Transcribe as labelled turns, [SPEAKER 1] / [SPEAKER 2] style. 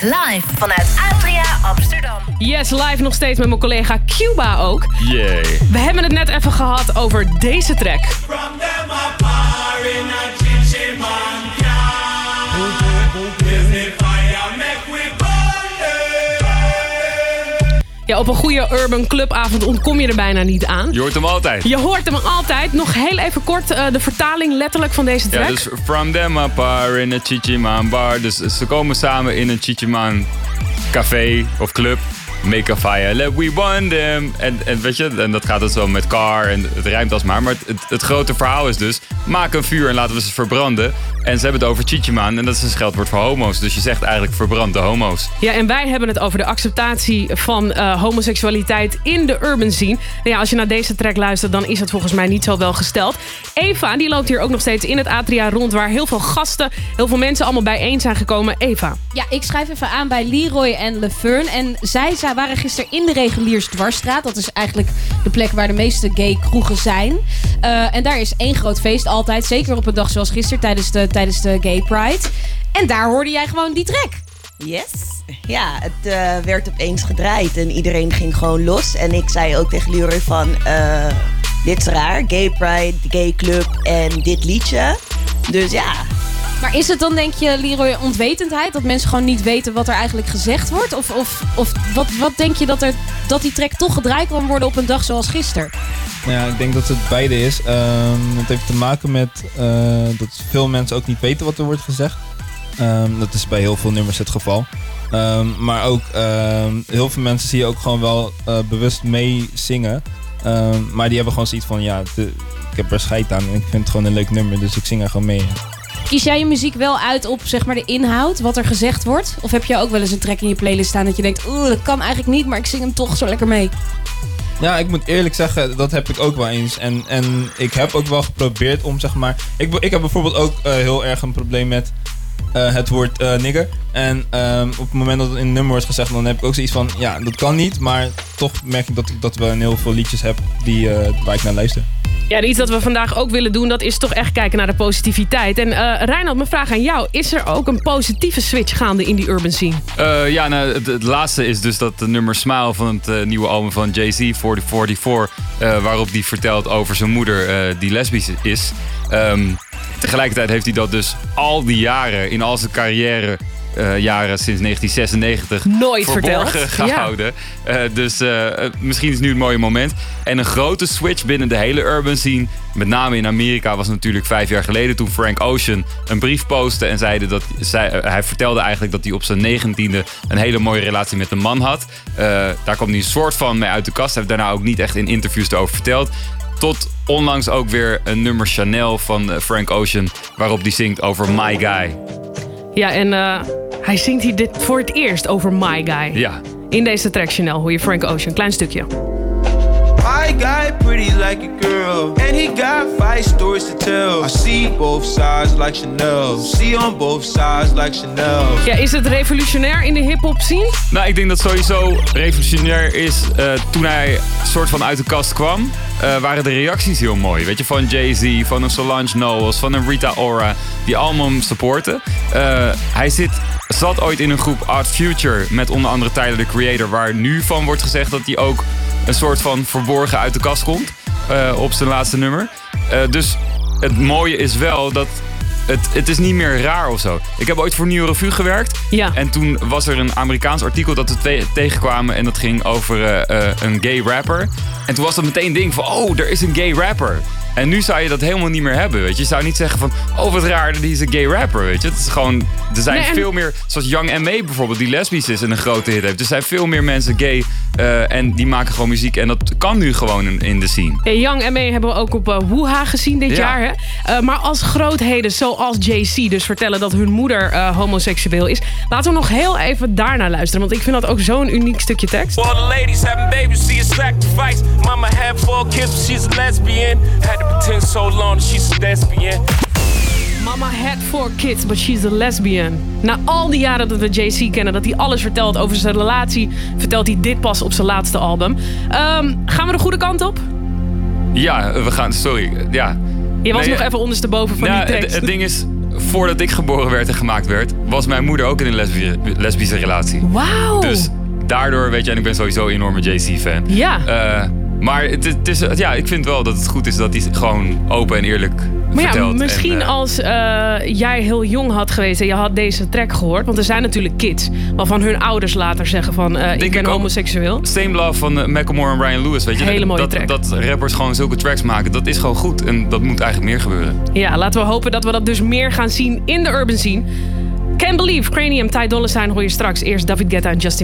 [SPEAKER 1] live vanuit Adria Amsterdam.
[SPEAKER 2] Yes, live nog steeds met mijn collega Cuba ook.
[SPEAKER 3] Yay.
[SPEAKER 2] We hebben het net even gehad over deze track. Ja, op een goede urban clubavond ontkom je er bijna niet aan.
[SPEAKER 3] Je hoort hem altijd.
[SPEAKER 2] Je hoort hem altijd. Nog heel even kort de vertaling letterlijk van deze track.
[SPEAKER 3] Ja, dus from them apart in a Chichiman bar. Dus ze komen samen in een Chichiman café of club. Make a fire, let we want them. En weet je, en dat gaat dus wel met car en het rijmt als maar het grote verhaal is dus, maak een vuur en laten we ze verbranden. En ze hebben het over chichiman en dat is een scheldwoord voor homo's. Dus je zegt eigenlijk verbrand de homo's.
[SPEAKER 2] Ja, en wij hebben het over de acceptatie van homoseksualiteit in de urban scene. Nou ja, als je naar deze track luistert, dan is het volgens mij niet zo wel gesteld. Eva, die loopt hier ook nog steeds in het Adria rond, waar heel veel gasten, heel veel mensen allemaal bijeen zijn gekomen. Eva.
[SPEAKER 4] Ja, ik schrijf even aan bij Leroy en Lefern. En zij waren gisteren in de Reguliersdwarsstraat. Dat is eigenlijk de plek waar de meeste gay kroegen zijn. En daar is één groot feest altijd. Zeker op een dag zoals gisteren tijdens de Gay Pride. En daar hoorde jij gewoon die track.
[SPEAKER 5] Yes. Ja, het werd opeens gedraaid en iedereen ging gewoon los. En ik zei ook tegen Leroy van, dit is raar. Gay Pride, Gay Club en dit liedje. Dus ja.
[SPEAKER 4] Maar is het dan, denk je, Leroy, onwetendheid? Dat mensen gewoon niet weten wat er eigenlijk gezegd wordt? Of wat denk je dat die track toch gedraaid kan worden op een dag zoals gisteren?
[SPEAKER 6] Ja, ik denk dat het beide is. Het heeft te maken met dat veel mensen ook niet weten wat er wordt gezegd. Dat is bij heel veel nummers het geval. Maar ook heel veel mensen zie je ook gewoon wel bewust mee zingen. Maar die hebben gewoon zoiets van, ja, ik heb er scheid aan en ik vind het gewoon een leuk nummer, dus ik zing er gewoon mee.
[SPEAKER 4] Kies jij je muziek wel uit op, zeg maar, de inhoud, wat er gezegd wordt? Of heb je ook wel eens een track in je playlist staan dat je denkt, dat kan eigenlijk niet, maar ik zing hem toch zo lekker mee?
[SPEAKER 6] Ja, ik moet eerlijk zeggen, dat heb ik ook wel eens. En ik heb ook wel geprobeerd om, zeg maar... Ik heb bijvoorbeeld ook heel erg een probleem met het woord nigger. En op het moment dat het in een nummer wordt gezegd, dan heb ik ook zoiets van, ja, dat kan niet. Maar toch merk ik dat we heel veel liedjes hebben waar ik naar luister.
[SPEAKER 2] Ja, iets dat we vandaag ook willen doen, dat is toch echt kijken naar de positiviteit. En Reinhard, mijn vraag aan jou. Is er ook een positieve switch gaande in die urban scene?
[SPEAKER 3] Ja, nou, het laatste is dus dat nummer Smile van het nieuwe album van Jay-Z, 4044. Waarop hij vertelt over zijn moeder die lesbisch is. Tegelijkertijd heeft hij dat dus al die jaren, in al zijn carrière... jaren sinds 1996
[SPEAKER 2] nooit
[SPEAKER 3] verborgen
[SPEAKER 2] verteld.
[SPEAKER 3] gehouden. Ja. Dus misschien is nu het mooie moment. En een grote switch binnen de hele urban scene, met name in Amerika, was natuurlijk 5 jaar geleden toen Frank Ocean een brief postte en hij vertelde eigenlijk dat hij op zijn 19e een hele mooie relatie met een man had. Daar kwam hij een soort van mee uit de kast. Hij heeft daarna ook niet echt in interviews erover verteld. Tot onlangs ook weer een nummer Chanel van Frank Ocean, waarop hij zingt over My Guy.
[SPEAKER 2] Ja, en hij zingt hier dit voor het eerst over My Guy.
[SPEAKER 3] Ja.
[SPEAKER 2] In deze track Chanel hoor je Frank Ocean. Klein stukje.
[SPEAKER 7] My guy pretty like a girl, and he got 5 stories to tell. I see both sides like Chanel, see on both sides like Chanel.
[SPEAKER 2] Ja, is het revolutionair in de hip-hop scene?
[SPEAKER 3] Nou, ik denk dat sowieso revolutionair is toen hij soort van uit de kast kwam. Waren de reacties heel mooi. Weet je, van Jay-Z, van een Solange Knowles, van een Rita Ora, die allemaal hem supporten. Hij zat ooit in een groep Art Future met onder andere Tyler, the Creator, waar nu van wordt gezegd dat hij ook een soort van verborgen uit de kast komt op zijn laatste nummer. Dus het mooie is wel dat het is niet meer raar of zo. Ik heb ooit voor Nieuwe Revue gewerkt.
[SPEAKER 2] Ja.
[SPEAKER 3] En toen was er een Amerikaans artikel dat we tegenkwamen. En dat ging over een gay rapper. En toen was dat meteen een ding van, oh, er is een gay rapper. En nu zou je dat helemaal niet meer hebben, weet je. Je zou niet zeggen van, oh, wat raar, die is een gay rapper, weet je. Het is gewoon, er zijn veel meer, zoals Young M.A. bijvoorbeeld, die lesbisch is en een grote hit heeft. Er zijn veel meer mensen gay en die maken gewoon muziek. En dat kan nu gewoon in de scene.
[SPEAKER 2] Young M.A. hebben we ook op Woeha gezien dit jaar. Hè? Maar als grootheden zoals Jay-Z dus vertellen dat hun moeder homoseksueel is. Laten we nog heel even daarna luisteren. Want ik vind dat ook zo'n uniek stukje tekst.
[SPEAKER 8] All the ladies having babies, see a sacrifice. Mama had 4 kids, but she's a lesbian. Had to pretend so long that she's a lesbian.
[SPEAKER 2] Mama had 4 kids, but she's a lesbian. Na al die jaren dat we Jay-Z kennen, dat hij alles vertelt over zijn relatie, vertelt hij dit pas op zijn laatste album. Gaan we de goede kant op?
[SPEAKER 3] Ja, we gaan, sorry. Ja.
[SPEAKER 2] Je was nog even ondersteboven van die tekst.
[SPEAKER 3] Het ding is, voordat ik geboren werd en gemaakt werd, was mijn moeder ook in een lesbische relatie.
[SPEAKER 2] Wauw.
[SPEAKER 3] Dus daardoor, weet je, en ik ben sowieso een enorme Jay-Z-fan.
[SPEAKER 2] Ja.
[SPEAKER 3] Maar ik vind wel dat het goed is dat hij gewoon open en eerlijk vertelt.
[SPEAKER 2] Ja, misschien als jij heel jong had geweest en je had deze track gehoord. Want er zijn natuurlijk kids waarvan hun ouders later zeggen van ik ben homoseksueel.
[SPEAKER 3] Same Love van Macklemore en Ryan Lewis. Weet je,
[SPEAKER 2] hele mooie track.
[SPEAKER 3] Dat rappers gewoon zulke tracks maken, dat is gewoon goed. En dat moet eigenlijk meer gebeuren.
[SPEAKER 2] Ja, laten we hopen dat we dat dus meer gaan zien in de urban scene. Can't Believe, Cranium, Ty Dolla $ign hoor je straks. Eerst David Guetta en Justin